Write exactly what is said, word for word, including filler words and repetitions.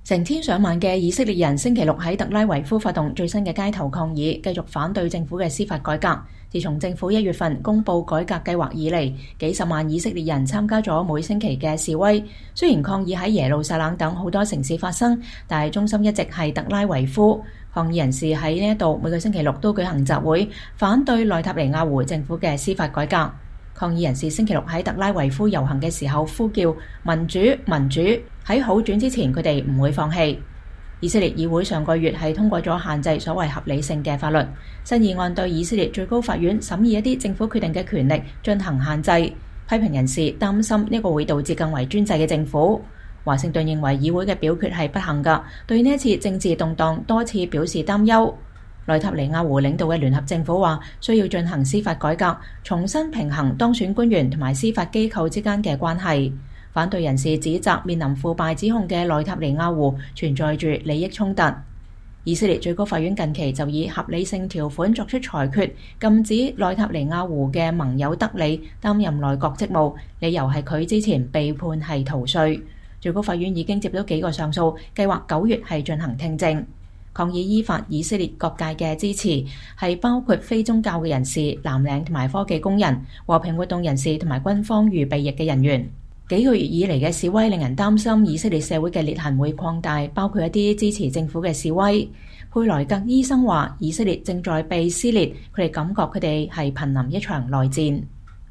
成千上萬嘅以色列人星期六喺特拉維夫發動最新嘅街頭抗議，繼續反對政府嘅司法改革。自從政府一月份公布改革計劃以嚟，幾十萬以色列人參加咗每星期嘅示威。雖然抗議喺耶路撒冷等好多城市發生，但係中心一直係特拉維夫。抗議人士喺呢一度每個星期六都舉行集會，反對內塔尼亞胡政府嘅司法改革。抗議人士星期六喺特拉維夫遊行嘅時候呼叫民主民主，喺好轉之前佢哋唔會放棄。以色列議會上個月係通過咗限制所謂合理性嘅法律，新議案對以色列最高法院審議一啲政府決定嘅權力進行限制。批評人士擔心呢個會導致更為專制嘅政府。華盛頓認為議會嘅表決係不幸㗎，對呢一次政治動盪多次表示擔憂。內塔尼亞胡領導嘅聯合政府話需要進行司法改革，重新平衡當選官員同埋司法機構之間嘅關係。反對人士指責面臨腐敗指控嘅內塔尼亞胡存在住利益衝突。以色列最高法院近期就以合理性條款作出裁決，禁止內塔尼亞胡嘅盟友德里擔任內閣職務，理由係佢之前被判係逃稅。最高法院已經接到幾個上訴，計劃九月係進行聽證。抗議依法以色列各界嘅支持係包括非宗教嘅人士、藍領同埋科技工人、和平活動人士同埋軍方預備役嘅人員。幾個月以嚟嘅示威令人擔心以色列社會嘅裂痕會擴大，包括一啲支持政府嘅示威。佩萊格醫生話以色列正在被撕裂，佢哋感覺佢哋係瀕臨一場內戰。